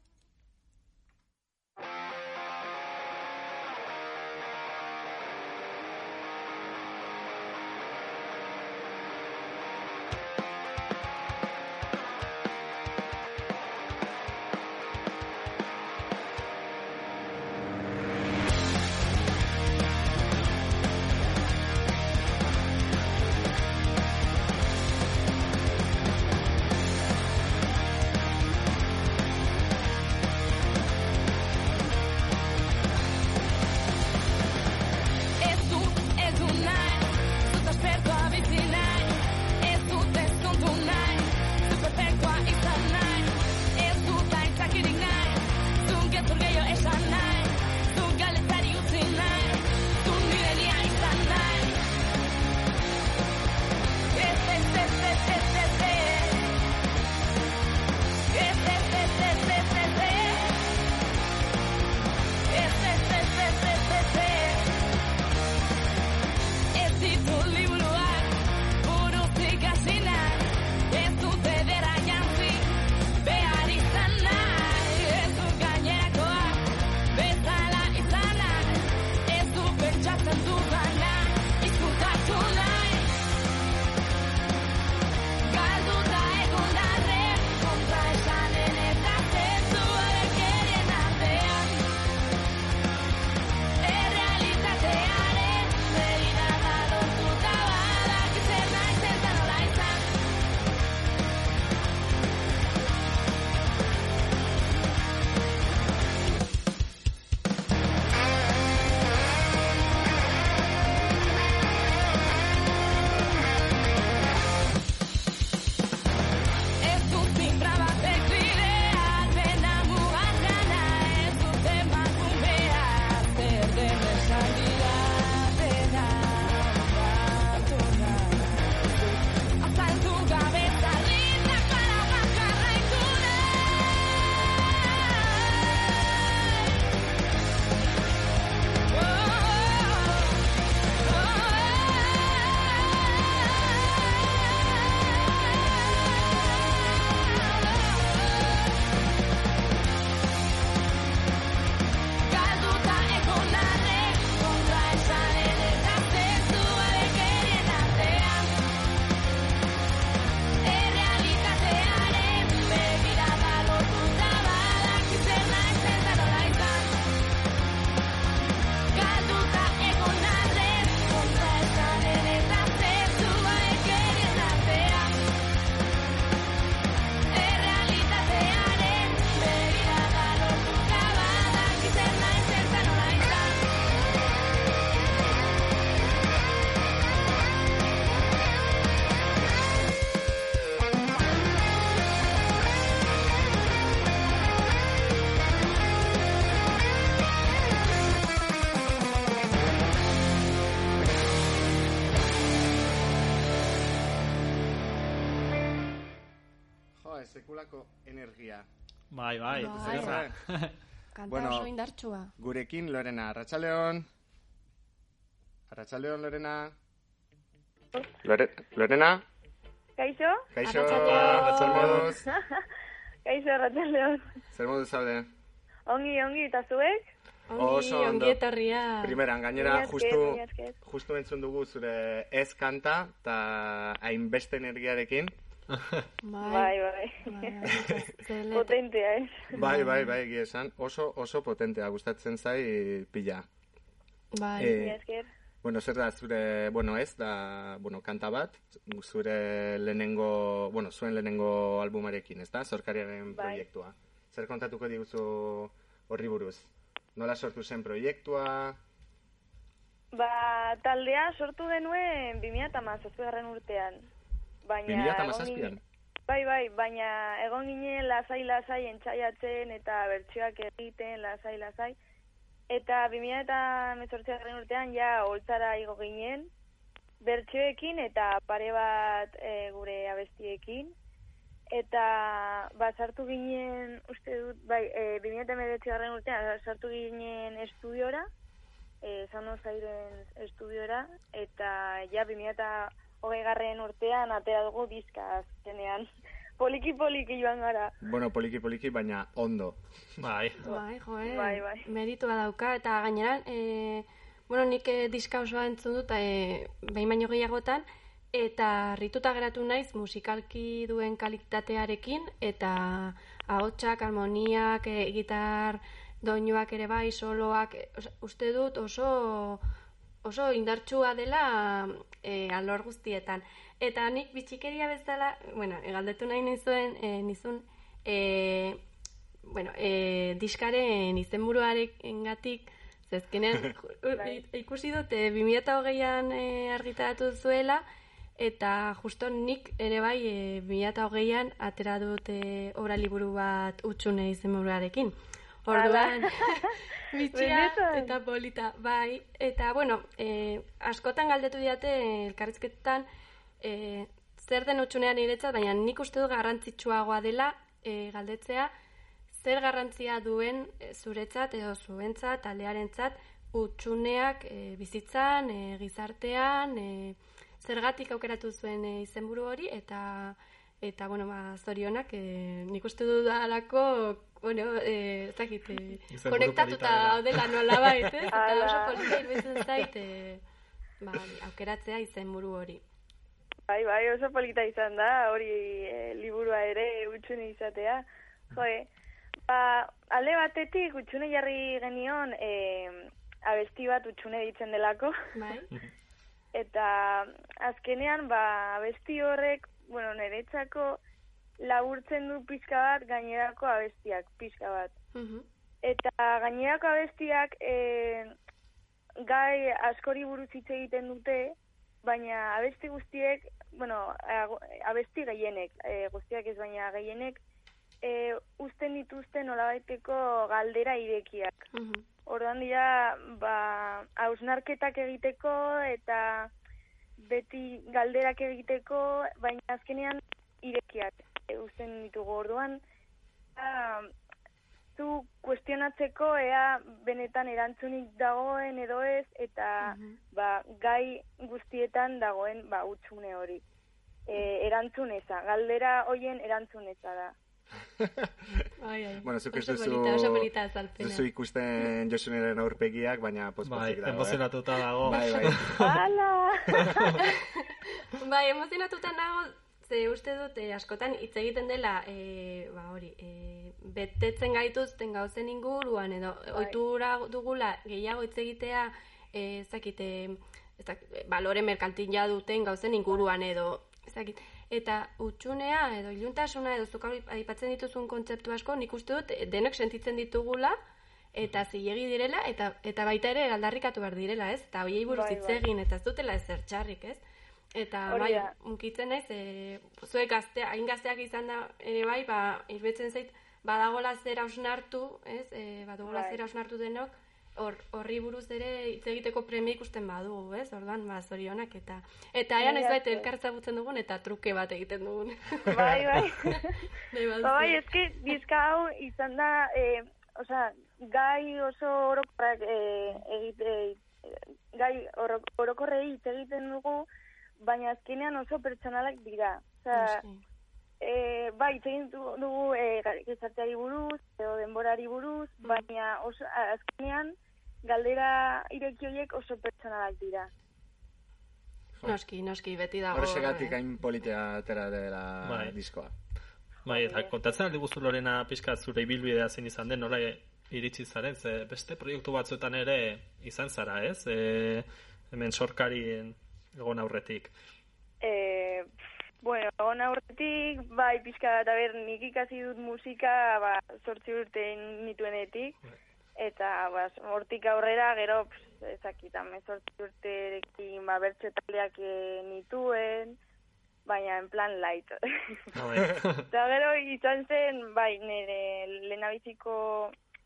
sekulako energia. Bai, bai. bai. Kanta bueno, oso indartsua. Gurekin Lorena, Arratsaldeon. Arratsaldeon, Lorena. Lore, Lorena? Kaixo? Kaixo, Arratsaldeon. Kaixo, Arratsaldeon. Zer modu zaude? Ongi, ongi, eta zuek? Ongi, ongi etarria. Primeran, gainera, justu, justu entzun dugu zure Ez kanta, eta hainbeste energiarekin. Bai, bai. bai. Potentea, ez? Eh? Bai, bai, bai, egia esan. Oso, oso potentea, gustatzen zai pila. Bai. Eh, bueno, zer da, zure, bueno, ez, da, bueno, kanta bat, zure lehenengo, bueno, zuen lehenengo albumarekin, ez da, Sorkariaren bai. proiektua. Zer kontatuko diguzu horri buruz? Nola sortu zen proiektua? Ba, taldea sortu genuen bi mila hamazazpigarren urtean. Baina bi mila hamazazpian? Bai, bai, baina egon ginen lasai-lasai entzaiatzen eta bertsioak egiten lasai-lasai. eta bi mila hemezortzigarren urtean ja holtzara igo ginen, bertsioekin eta pare bat e, gure abestiekin. Eta ba, sartu ginen, uste dut, bai, e, bi mila hemeretzigarren urtean sartu ginen estudiora, e, Sound of Silence estudiora, eta ja bi mila hogeigarren urtean atera dugu diska azkenean. Poliki-poliki joan gara. Bueno, poliki-poliki, baina ondo. Bai. Bai, joe, Bai, bai. meritua dauka, eta gainera, e, bueno, nik e, diska osoa entzun dut, e, behin baino gehiagotan, eta harrituta geratu naiz musikalki duen kalitatearekin, eta ahotsak, harmoniak, e, gitar doinuak ere bai, soloak, e, uste dut oso oso indartsua dela e, alor guztietan. Eta nik bitxikeria bezala, bueno, galdetu nahi nizuen, e, nizun, e, bueno, e, diskaren izenburuarengatik, zezkenean ikusi dute bi mila hogeian e, argitaratu zuela, eta justo nik ere bai e, bi mila hogeian atera dut e, obra liburu bat Hutsune izenburuarekin. Orduan, bitxia eta polita, bai. Eta, bueno, e, askotan galdetu diate elkarrizketetan e, zer den Hutsunean niretzat, baina nik uste du garrantzitsuagoa dela e, galdetzea zer garrantzia duen e, zuretzat edo zuentzat, taldearentzat Hutsuneak e, bizitzan, e, gizartean, e, zergatik aukeratu zuen e, izenburu hori, eta eta, bueno, ba, zorionak, e, nik uste dudalako, bueno, eh, ez dakit, eh, konektatuta daudela nola bait, eh? Eta oso polita iruditzen zait, eh, ba, aukeratzea izenburu hori. Bai, bai, oso polita izan da, hori e, liburua ere Hutsune izatea. Joe, ba, alde batetik Hutsune jarri genion e, abesti bat Hutsune ditzen delako. Bai. Eta azkenean, ba, abesti horrek, bueno, niretzako laburtzen du pixka bat gainerako abestiak, pixka bat. Uh-huh. Eta gainerako abestiak e, gai askori buruz hitz egiten dute, baina abesti guztiek, bueno, abesti gehienek, e, guztiak ez baina gehienek, e, uzten dituzten nolabaiteko galdera irekiak. Uh-huh. Orduan dira, ba, hausnarketak egiteko eta beti galderak egiteko, baina azkenean irekiak e, uzten ditugu. Orduan, a, zu kuestionatzeko ea benetan erantzunik dagoen edo ez, eta uh-huh. ba, gai guztietan dagoen ba, Hutsune hori. E, erantzuneza, galdera hoien erantzuneza da. Ai, ai. Bueno, zuk ez Oso duzu, polita, oso polita azalpena. duzu ikusten Josuneren aurpegiak, baina pospozik Bai, dago, emozionatuta dago. Bai, bai. Hala! Bai, emozionatuta nago, ze uste dut eh, askotan hitz egiten dela, eh, ba hori, eh, betetzen gaituzten gauzen inguruan, edo Bai. ohitura dugula gehiago hitz egitea, eh, ez dakit, eh, ez dakit, balore merkantila duten gauzen inguruan edo, ez dakit. Eta Hutsunea edo iluntasuna edo zuk aipatzen dituzun kontzeptu asko, nik uste dut denok sentitzen ditugula eta zilegi direla eta eta baita ere aldarrikatu behar direla, ez? Eta hoiei buruz Bai, hitz bai. egin eta ez dutela ezer txarrik, ez? Eta Hori bai, da. unkitzen naiz, e, zuek gazte, hain gazteak izan da ere bai, ba irbetzen zait badagola zer hausnartu, ez? E, badugola Bai. zer hausnartu denok. Hor, horri buruz ere hitz egiteko premia ikusten badugu, ez? Orduan, ba, zorionak eta eta ea noiz bait elkartzagutzen dugun eta truke bat egiten dugun. Bai, bai. Nahi baduzu. Ba, bai, eske diska hau izan da, e, osea, gai oso orokorrak e, egite, e, gai oro, orokorrei hitz egiten dugu, baina azkenean oso pertsonalak dira. Osea, Noski. e, bai, hitz egin du- dugu e, gizarteari buruz, edo denborari buruz, baina oso, azkenean galdera ireki horiek oso pertsonalak dira. Noski, noski, beti dago. Horrexegatik eh, hain politia atera dela Bai. diskoa. Bai, eta kontatzen aldi guztu Lorena pixka zure ibilbidea zein izan den, nola iritsi zaren, ze beste proiektu batzuetan ere izan zara, ez? E, hemen sorkarien egon aurretik. E, bueno, egon aurretik, bai, pixka bat, a ber, nik ikasi dut musika, ba, zortzi urte nituenetik, eta, ba, hortik aurrera, gero, pss, ezakitan, zortzi urterekin, ba, bertso taldeak eh, nituen, baina en plan light. Bai. Eta gero izan zen, bai, nire lehenabiziko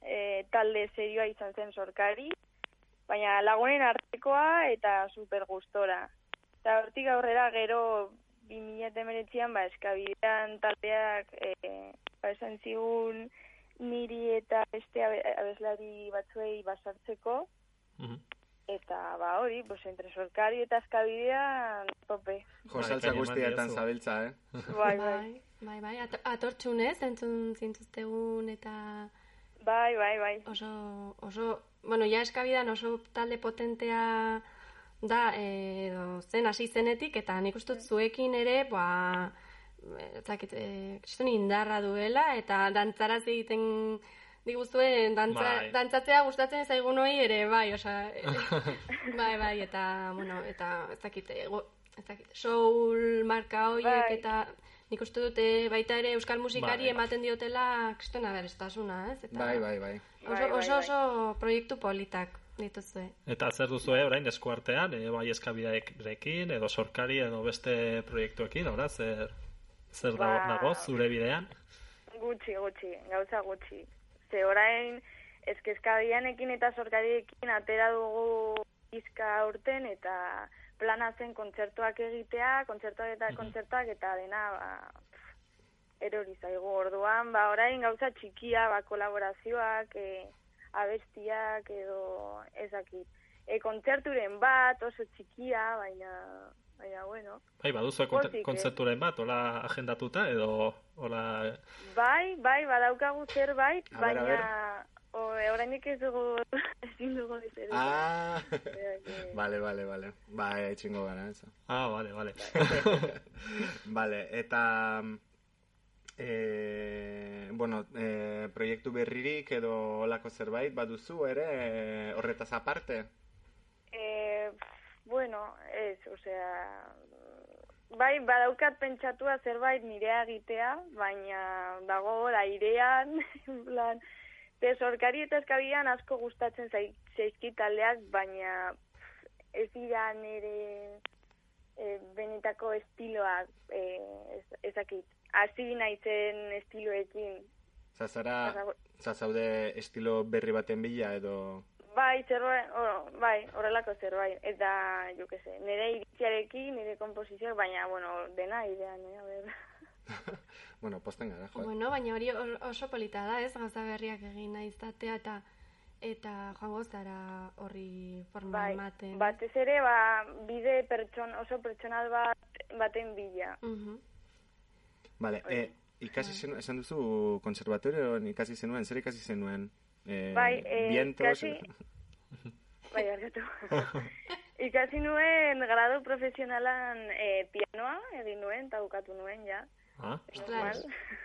e, talde serioa izan zen Sorkari, baina lagunen artekoa eta super gustora. Eta hortik aurrera gero bi mila hemeretzian ba, Eskabidean taldeak e, ba, esan zigun niri eta beste abeslari batzuei basartzeko, uh-huh. Eta ba hori, pues entre Sorkari eta Eskabidea tope. Jo, saltza guztietan zabiltza, eh? Bai, bai. Bai, bai, At- atortxunez, entzun zintuztegun eta... Bai, bai, bai. Oso, oso, bueno, ja Eskabidean oso talde potentea da, edo zen hasi zenetik, eta nik uste dut zuekin ere, ba, ezakit, e, kriston indarra duela, eta dantzaraz egiten... Digu zuen, dantza, bai. Dantzatzea gustatzen zaigun hori ere, bai, osea, bai, bai, eta, bueno, eta, ez dakit, ez dakit, soul marka horiek, bai. Eta nik uste dute baita ere euskal musikari bai. Ematen diotela kristona berestasuna, ez? Eta, bai, bai, bai. Oso, oso, oso proiektu politak dituzue. Eta zer duzue orain eskuartean, e, bai Eskabidearekin, edo Sorkari, edo beste proiektuekin, ora, zer, zer ba, dago zure bidean? Gutxi, gutxi, gauza gutxi. Ze orain, ezke Eskabideanekin eta Sorkariekin atera dugu izka urten, eta plana zen kontzertuak egitea, kontzertuak eta mm-hmm. kontzertuak eta dena, ba, erori zaigu orduan, ba, orain gauza txikia, ba, kolaborazioak, e, abestiak, edo ezakit. E, kontzerturen bat, oso txikia, baina... Baina, bueno. Bai, baduzu kontzerturen bat, hola agendatuta, edo hola... Bai, bai, badaukagu zerbait, baina... Horainik ez dugu, ezin dugu dizer. Ah, vale, vale, vale. Ba, etxingo gara, ez. Ah, vale, vale. Vale, eta... E, bueno, e, proiektu berririk edo holako zerbait baduzu ere, e, horretaz aparte? Eh... Bueno, ez, osea, bai, badaukat pentsatua zerbait nirea egitea, baina dago airean, plan, de Sorkari eta Eskabidean asko gustatzen zaizkit taldeak, baina ez dira nire e, benetako estiloak, e, ez, ezakit, hasi naizen estiloekin. Zazara, zazaude estilo berri baten bila edo... Bai, zerbait, oh, bai, horrelako zerbait, eta, jo que se, nire iritziarekin, nire komposizioak, baina, bueno, dena idean, eh, a ber. Bueno, posten gara, joa. Bueno, baina hori oso polita da, ez, gauza berriak egin nahi izatea, eta, eta joango zara horri forma bai, ematen. Batez ere, ba, bide pertson, oso pertsonal bat, baten bila. Uh-huh. Vale, eh, ikasi zen, esan duzu konservatorioan ikasi zenuen, zer ikasi zenuen? Eh, bai, eh, vientos... ikasi... Bai, argatu. Ikasi nuen grado profesionalan eh, pianoa, egin nuen, eta bukatu nuen, ja. Ah, ostras.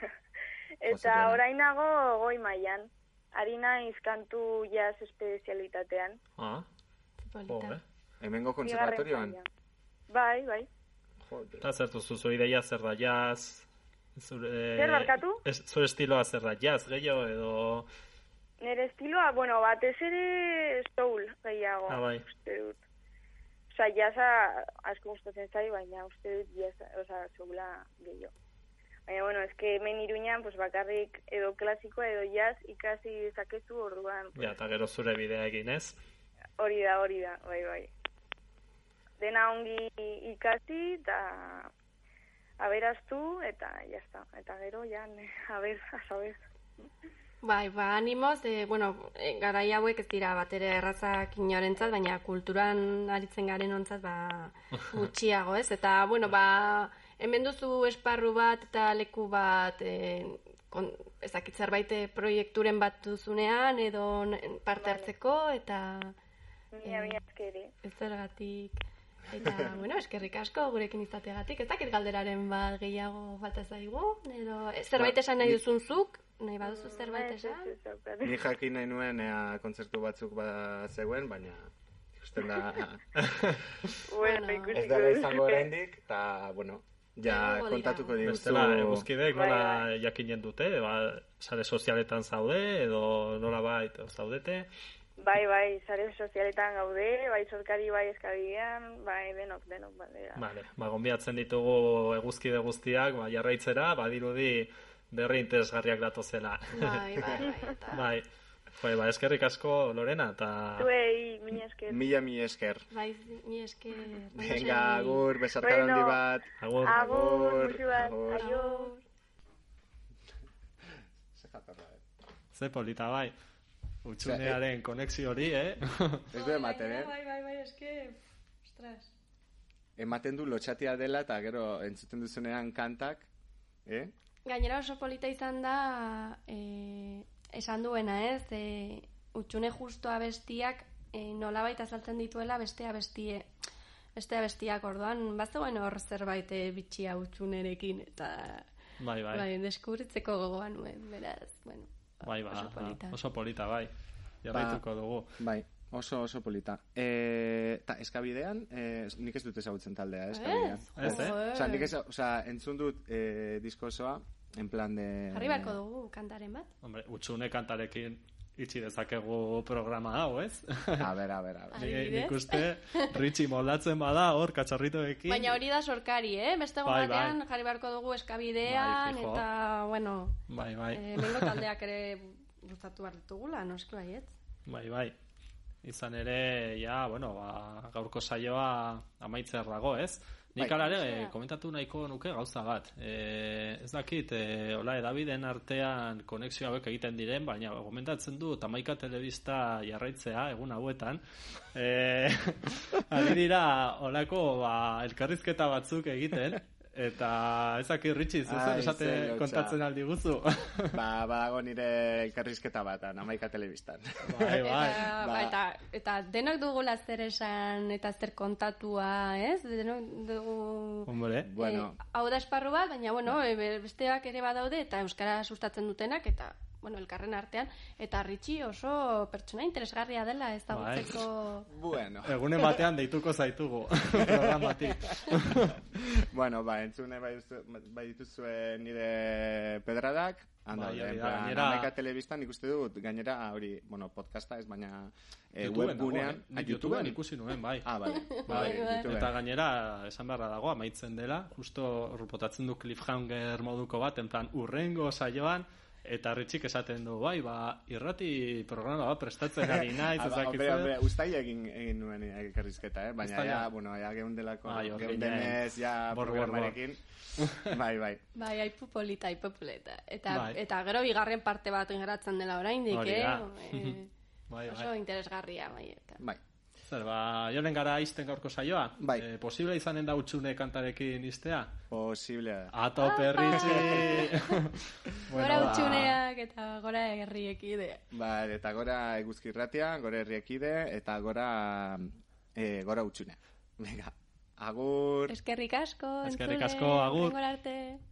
Eta orainago goi mailan. Ari naiz kantu jazz espezialitatean. Ah, polita. Hemengo konservatorioan? Bai, bai. Eta zer duzu, zure ideia zer da jazz? Zure... Zer barkatu? Zure estiloa zer da jazz, gehiago, edo... Nere estiloa, bueno, batez ere soul gehiago, ah, bai. Uste dut. Osa, jazza asko gustatzen zai, baina uste dut jazza, osa, soula gehiago. Baina, bueno, eske hemen Iruñan, pues, bakarrik edo klasikoa edo jazz ikasi zakezu orduan. Pues, ja, eta gero zure bidea egin, ez? Hori da, hori da, bai, bai. Dena ongi ikasi, eta aberaztu, eta jazta. Eta gero, ja, aber, asaber. Bai, ba, animoz, e, bueno, e, garai hauek ez dira bat ere errazak inorentzat, baina kulturan aritzen garen ontzat, ba, gutxiago, ez? Eta, bueno, ba, hemen duzu esparru bat eta leku bat, e, kon, ezakit zerbait proiekturen bat duzunean, edo parte hartzeko, eta... Mia, mia, eskeri. Ez zergatik... Eta, bueno, eskerrik asko gurekin izateagatik. Ez dakit galderaren bat gehiago falta zaigu, edo zerbait esan nahi duzun zuk, nahi baduzu zerbait esan? Ni jakin nahi nuen ea kontzertu batzuk ba zegoen, baina ikusten da... Bueno, ez dela izango oraindik, eta, bueno, ja kontatuko diguzu... Bestela, eguzkidek nola jakinen dute, ba, sare sozialetan zaude, edo nola bait zaudete... Bai, bai, sare sozialetan gaude, bai Sorkari, bai Eskabidean, bai denok, denok, bandera. Vale, ba, gonbiatzen ditugu eguzkide guztiak, ba, jarraitzera, badirudi berri interesgarriak datozela. Bai, bai, bai, eta... Bai. Pues, ba, eskerrik asko, Lorena, eta... Zuei, mila esker. Mila, mila esker. Bai, mi esker. Venga, agur, besarkada Bueno, handi bat. Agur. Agur, musu bat, agur. aio. Ze jatorra, eh? Ze polita, bai. Utsunearen konexio hori, eh? Ez du ematen, eh? Bai, bai, bai, eske... Ostras. Ematen du lotxatia dela eta gero entzuten duzunean kantak, eh? Gainera oso polita izan da, e, esan duena ez, e, utxune justo abestiak e, nolabait azaltzen dituela beste abestie, beste abestiak orduan, bazegoen hor zerbait e, bitxia utxunerekin, eta Bai, bai. bai, deskubritzeko gogoa nuen, beraz, bueno, Bai, ba, oso polita. ba, oso polita, bai. Jarraituko dugu. Bai, oso oso polita. Eh, ta eskabidean, eh, nik ez dut ezagutzen taldea, eh, eskabidean. Ez, eh? Joder. Osea, nik ez, osea, entzun dut eh, disko osoa, en plan de... Jarri beharko dugu kantaren bat. Hombre, utxune kantarekin itxi dezakegu programa hau, ez? A ber, a ber, a ber. Ni- Adibidez. Nik uste Ritxi moldatzen bada hor katxarritoekin. Baina hori da sorkari, eh? Beste Bai, batean bai. jarri beharko dugu eskabidean, Bai, fijo. eta, bueno, Bai, bai. eh, mengo taldeak ere bultzatu behar ditugula, noski baiet. Bai, bai. Izan ere, ja, bueno, ba, gaurko saioa amaitzer dago, ez? Nik Bai. ala ere, Osea. eh, komentatu nahiko nuke gauza bat. E, ez dakit, e, hola, edabideen artean konexio hauek egiten diren, baina komentatzen du Tamaika Telebista jarraitzea, egun hauetan. E, ari dira, holako, ba, elkarrizketa batzuk egiten, eta ezakit Ritxi, zuzen Ai, esate ze lotxa. kontatzen aldi guzu. Ba, badago nire elkarrizketa bat, Amaika Telebistan. Bai, bai. Eta, Ba. eta, eta denok dugula zer esan eta zer kontatua, ez? Denok dugu... Hombre, Bueno, Eh, hau da esparru bat, baina, bueno, e, besteak ere badaude, eta euskara sustatzen dutenak, eta, bueno, elkarren artean, eta Ritxi oso pertsona interesgarria dela, ez da Bai. gutzeko... bueno. egunen batean deituko zaitugu programatik. Bueno, ba, entzune bai, duzu- bai dituzue nire pedradak, handa, Bai, hori en da, plan, gainera- Amaika Telebistan nik uste dut, gainera, hori, bueno, podcasta ez, baina eh, YouTubeen dago, webgunean, eh? ah, Nik YouTubeen? YouTubeen ikusi nuen, bai. Ah, bale, Bai, bai, YouTubeen. eta gainera, esan beharra dago, amaitzen dela, justo rupotatzen du cliffhanger moduko bat, en plan, urrengo saioan, eta Ritxik esaten du, bai, ba, irrati programa bat prestatzen ari naiz, Ah, ba, ezakit hombre, zer. hombre, uztaila egin, egin nuen elkarrizketa, eh? Baina Uztaila. ja, bueno, ja geundelako, Ai, hor geundenez, ja Bor, bor, bor. programarekin. Bai, bai. Bai, aipu polita, aipu polita. Eta, Bai. eta gero bigarren parte bat geratzen dela oraindik, Hori eh? da. Eh, Bai, oso bai. interesgarria, bai. Eta. Bai. Zer, ba, jolen gara izten gaurko saioa? Bai. Eh, posible izanen da utxune kantarekin iztea? Posible. Atope, Ritxi! Gora ba, utxuneak eta gora herriekide. Ba, eta gora eguzkirratia, gora herriekide, eta gora, eh, gora utxune. Venga, agur. Eskerrik asko, Eskerrik entzule. asko, agur. Hurrengora arte.